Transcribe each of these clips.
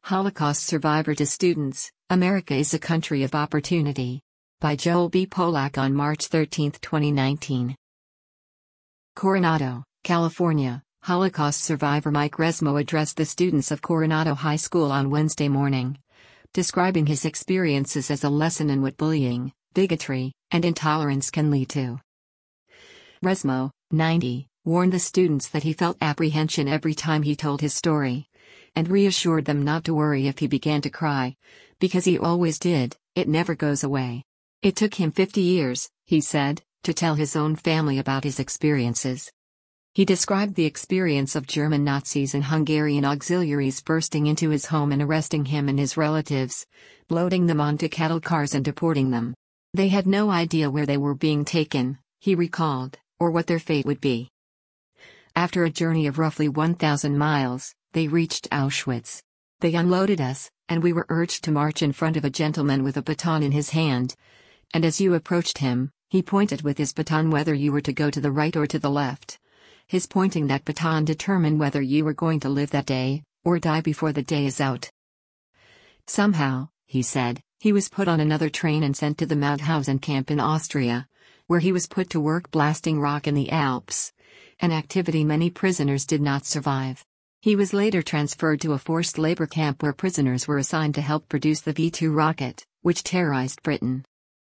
Holocaust Survivor to Students, America is a Country of Opportunity. By Joel B. Polak on March 13, 2019. Coronado, California, Holocaust survivor Mike Resmo addressed the students of Coronado High School on Wednesday morning, describing his experiences as a lesson in what bullying, bigotry, and intolerance can lead to. Resmo, 90, warned the students that he felt apprehension every time he told his story, and reassured them not to worry if he began to cry, because he always did. It never goes away. It took him 50 years, he said, to tell his own family about his experiences. He described the experience of German Nazis and Hungarian auxiliaries bursting into his home and arresting him and his relatives, loading them onto cattle cars and deporting them. They had no idea where they were being taken, he recalled, or what their fate would be. After a journey of roughly 1,000 miles, they reached Auschwitz. They unloaded us, and we were urged to march in front of a gentleman with a baton in his hand. And as you approached him, he pointed with his baton whether you were to go to the right or to the left. His pointing that baton determined whether you were going to live that day, or die before the day is out. Somehow, he said, he was put on another train and sent to the Mauthausen camp in Austria, where he was put to work blasting rock in the Alps, an activity many prisoners did not survive. He was later transferred to a forced labor camp where prisoners were assigned to help produce the V-2 rocket, which terrorized Britain.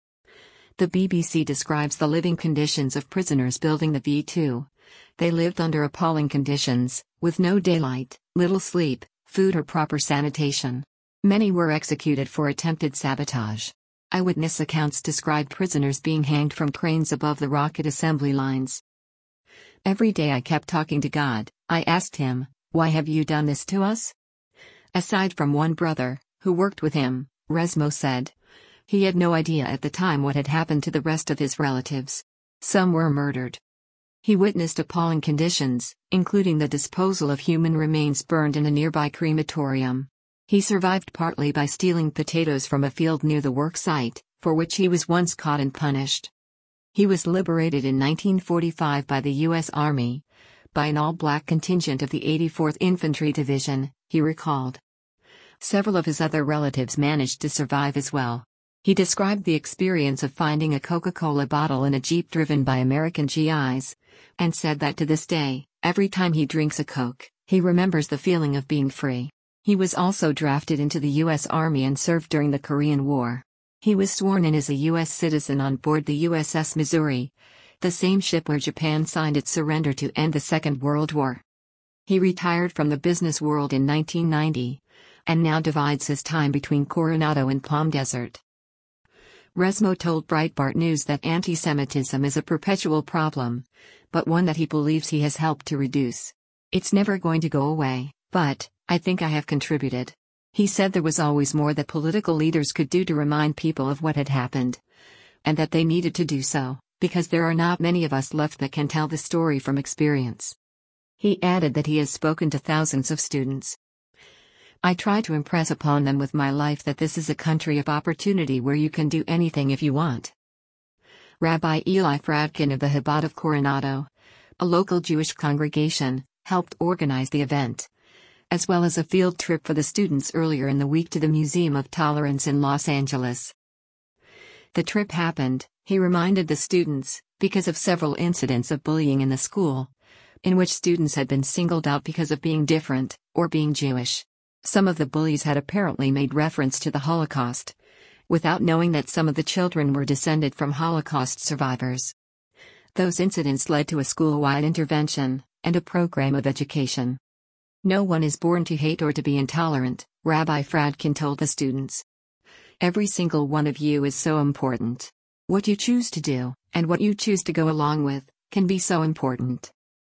The BBC describes the living conditions of prisoners building the V-2. They lived under appalling conditions, with no daylight, little sleep, food or proper sanitation. Many were executed for attempted sabotage. Eyewitness accounts describe prisoners being hanged from cranes above the rocket assembly lines. Every day I kept talking to God. I asked him, "Why have you done this to us?" Aside from one brother, who worked with him, Resmo said, he had no idea at the time what had happened to the rest of his relatives. Some were murdered. He witnessed appalling conditions, including the disposal of human remains burned in a nearby crematorium. He survived partly by stealing potatoes from a field near the work site, for which he was once caught and punished. He was liberated in 1945 by the U.S. Army, by an all-black contingent of the 84th Infantry Division, he recalled. Several of his other relatives managed to survive as well. He described the experience of finding a Coca-Cola bottle in a jeep driven by American GIs, and said that to this day, every time he drinks a Coke, he remembers the feeling of being free. He was also drafted into the U.S. Army and served during the Korean War. He was sworn in as a U.S. citizen on board the USS Missouri, the same ship where Japan signed its surrender to end the Second World War. He retired from the business world in 1990, and now divides his time between Coronado and Palm Desert. Resmo told Breitbart News that anti-Semitism is a perpetual problem, but one that he believes he has helped to reduce. It's never going to go away, but I think I have contributed. He said there was always more that political leaders could do to remind people of what had happened, and that they needed to do so, because there are not many of us left that can tell the story from experience. He added that he has spoken to thousands of students. I try to impress upon them with my life that this is a country of opportunity where you can do anything if you want. Rabbi Eli Fradkin of the Chabad of Coronado, a local Jewish congregation, helped organize the event, as well as a field trip for the students earlier in the week to the Museum of Tolerance in Los Angeles. The trip happened, he reminded the students, because of several incidents of bullying in the school, in which students had been singled out because of being different, or being Jewish. Some of the bullies had apparently made reference to the Holocaust, without knowing that some of the children were descended from Holocaust survivors. Those incidents led to a school-wide intervention, and a program of education. No one is born to hate or to be intolerant, Rabbi Fradkin told the students. Every single one of you is so important. What you choose to do, and what you choose to go along with, can be so important.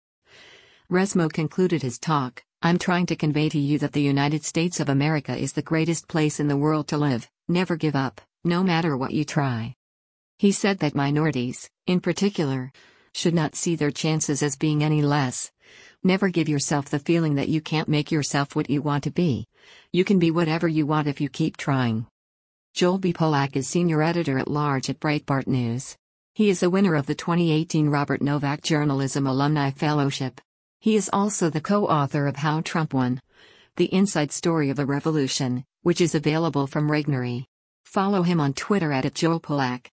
Resmo concluded his talk, I'm trying to convey to you that the United States of America is the greatest place in the world to live. Never give up, no matter what you try. He said that minorities, in particular, should not see their chances as being any less. Never give yourself the feeling that you can't make yourself what you want to be. You can be whatever you want if you keep trying. Joel B. Polak is senior editor-at-large at Breitbart News. He is a winner of the 2018 Robert Novak Journalism Alumni Fellowship. He is also the co-author of How Trump Won, The Inside Story of a Revolution, which is available from Regnery. Follow him on Twitter @JoelPolak.